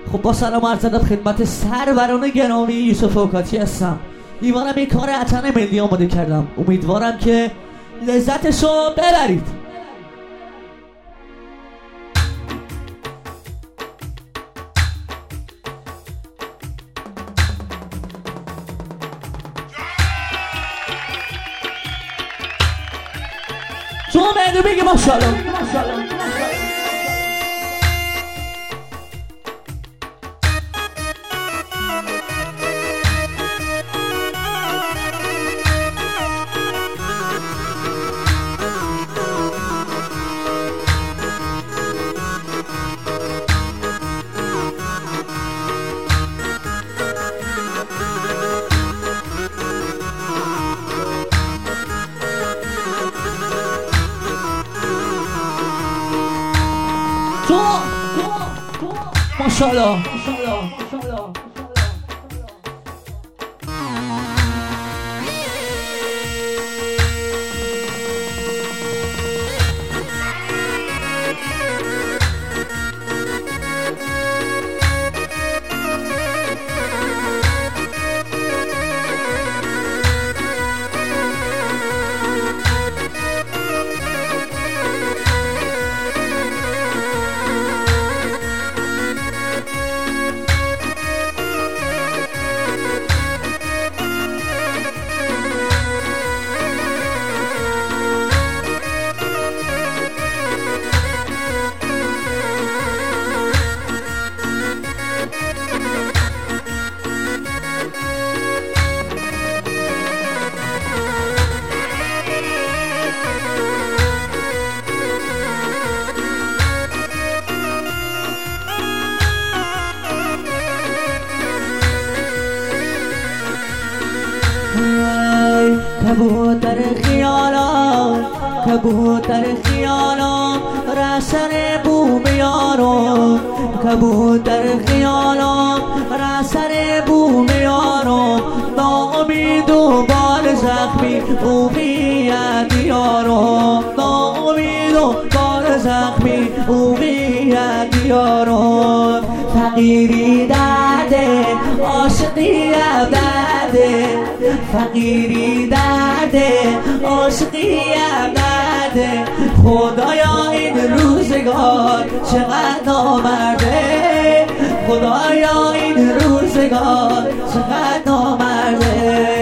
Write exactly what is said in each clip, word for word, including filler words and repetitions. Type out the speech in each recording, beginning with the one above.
خب با سلام عرض ادب خدمت سروران گرامی، یوسف اوکاتی هستم. ایوانم این کار اتن ملی آماده کردم، امیدوارم که لذتشو ببرید. شما بهدو بگی ماشاءالله. ماشاءالله کبوتر خیالات کبوتر خیالات رسن بوم یارو کبوتر خیالات رسن بوم یارو ناامید و بال زخمی اوقیت یارو ناامید و بال زخمی اوقیت یارو فقیری درده عاشقی درده فقیری درده عاشقی درده خدایا این روزگار چقدر نامرده خدایا این روزگار چقدر نامرده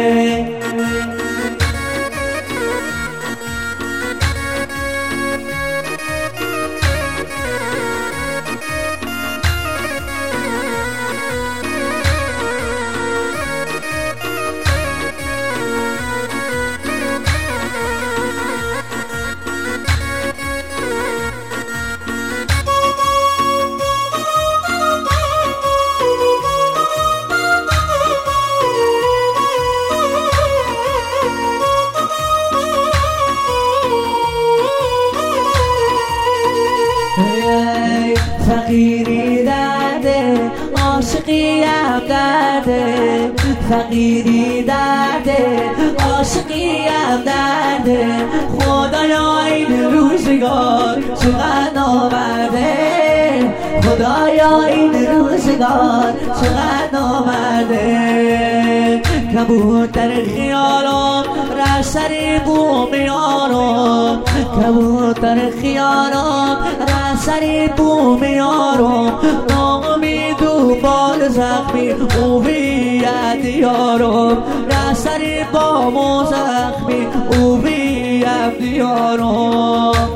فقیری درده عاشقی هم درده فقیری درده عاشقی هم درده خدایا این روزگار چقدر نامرده خدایا این روزگار چقدر نامرده کبوتر خیالم رسری بوم یارم کبوتر خیالم رسری بوم یارم ناامید و بال زخمی اویت یارم رسری بام و زخمی اویت یارم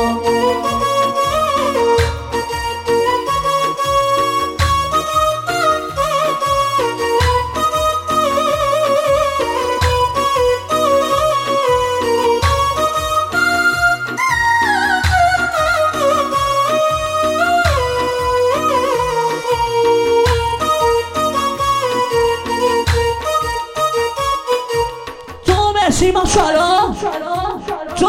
ماشاءالله جو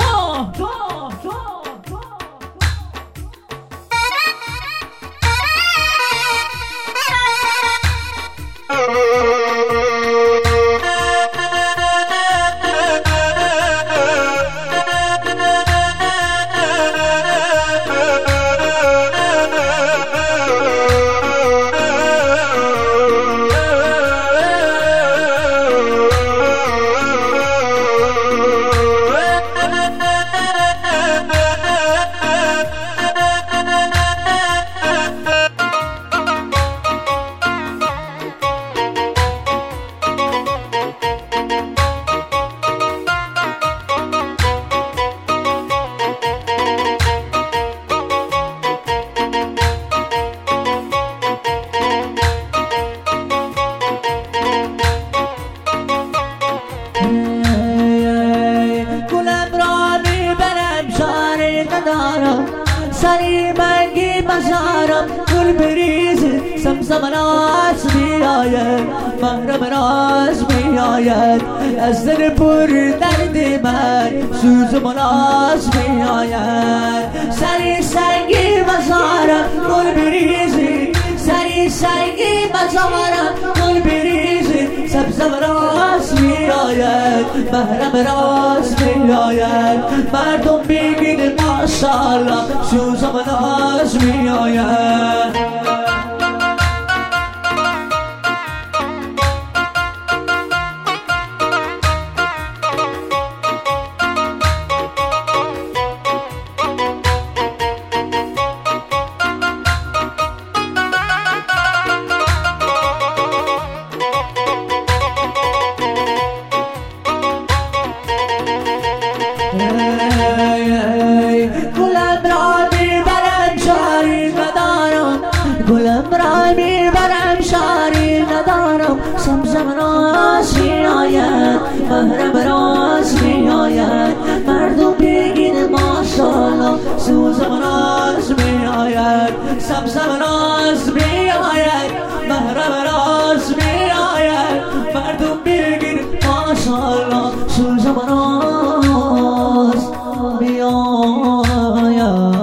گل بریزی زمزم ناز میآید محرم راز میآید از دل پر درد من سوز و ناز میآید سری سنگی مزارم گل بریزی سری سنگی مزارم گل بریزی زمزم راز میآید محرم راز میآید مردم میگین ماشاءالله سوز و ناز میآید گلم را میبرم شاری ندارم زمزم راز میآید محرم راز میآید مردم بگین ماشاءالله سوزم راز میآید زمزم راز میآید محرم راز میآید مردم بگین ماشاءالله سوزم راز میآید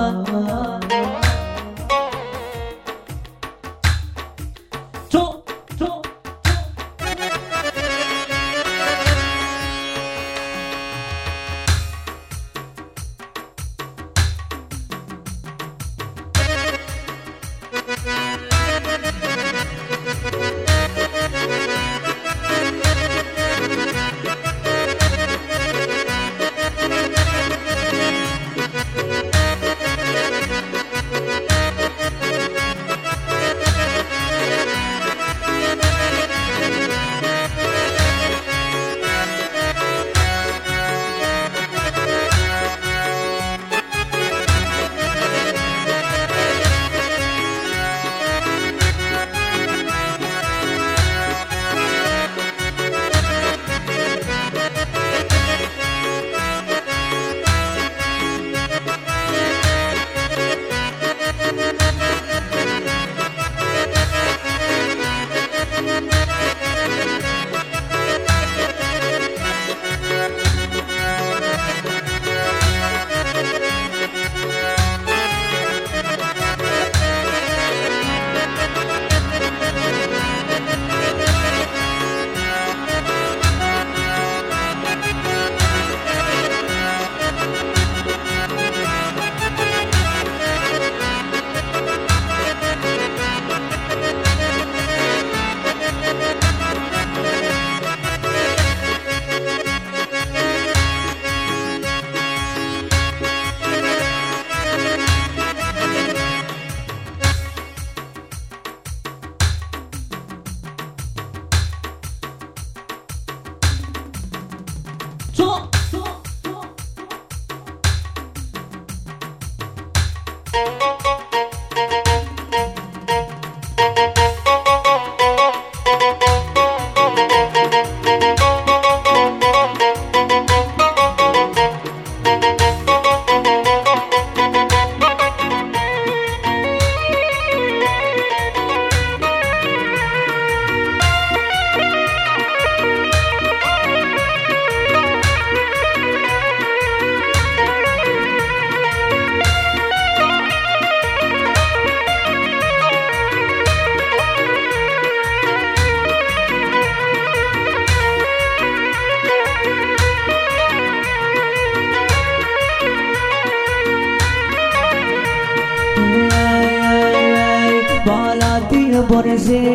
برزی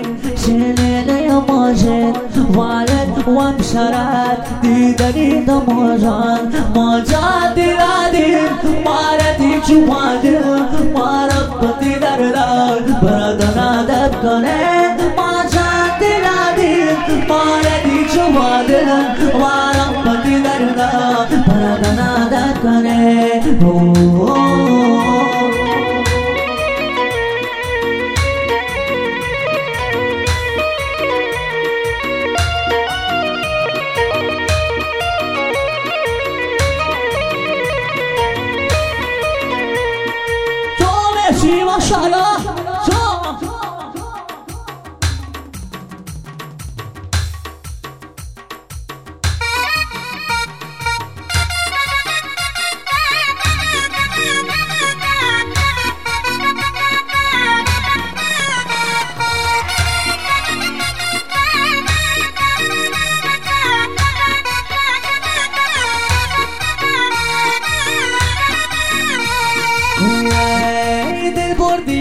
سنینه ماجد والد و امشرت دیدنی دماجان ماجد دیدیم ماردی جوانده مارب دیدر دار بردن ادب کنه ماجد دیدیم ماردی جوانده مارب دیدر دار بردن ادب کنه ماشاءالله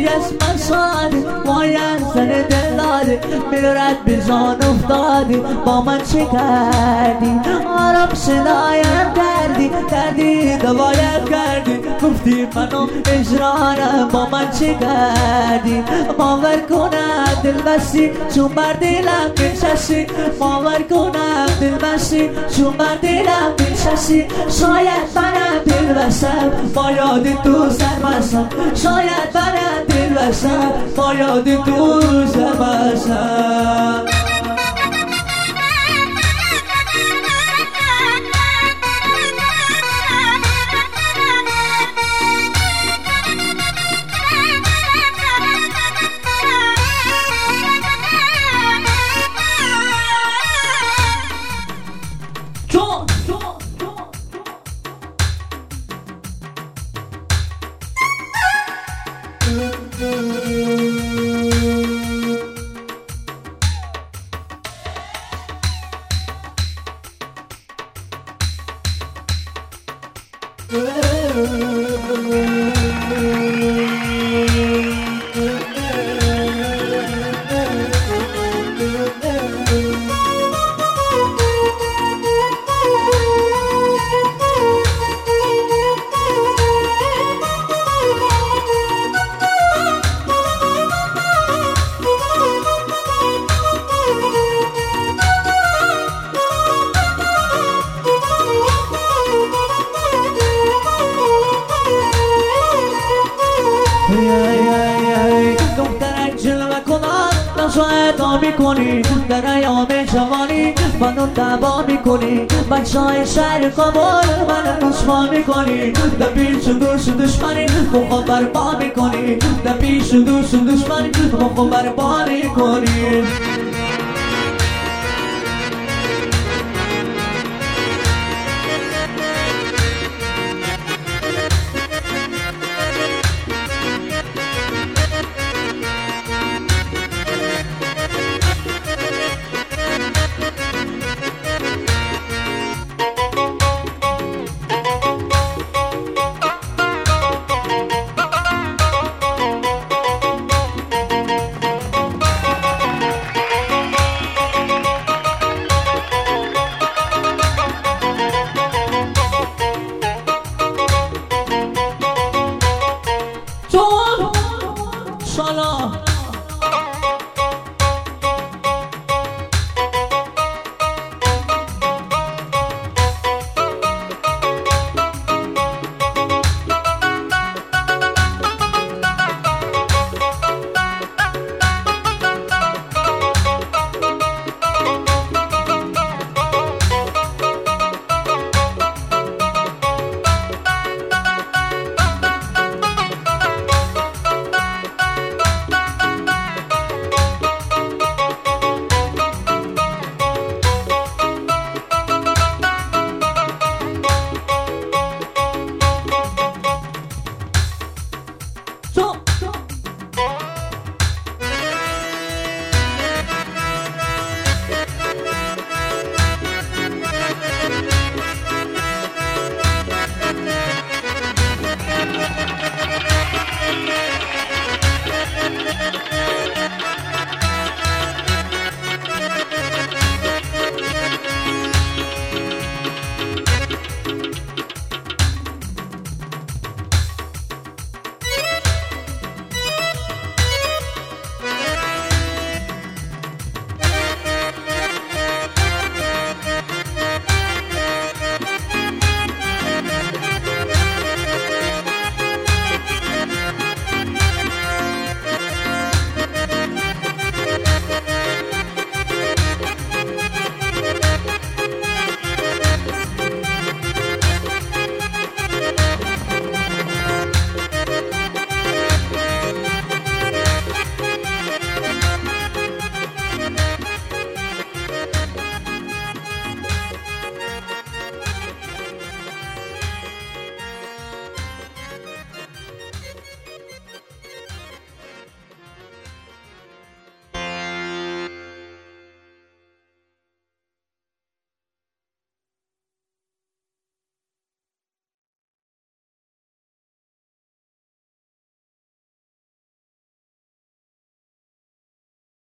بی اسم ساده باید زن دلاده میرد به جان افتاده با من چه کردی آرام صدایم کردی کردی دوایم کردی گفتی منو اجرارم با من چه کردی باور کنم دل بستی چون بر دلم بنشستی باور کنم دل بستی چون بر دلم بنشستی شاید منم دل بستم با یاد تو سر بستم شاید منم دل بستم با یاد تو سر بستم دخترک جلوه کنان نشاید میکنی در ایام جوانی منو دعوا میکنی بچه های شهر کابل منو دشمن میکنی در پیش و دوش دشمنی مخو برپا میکنی در پیش و دوش دشمنی مخو برپا میکنی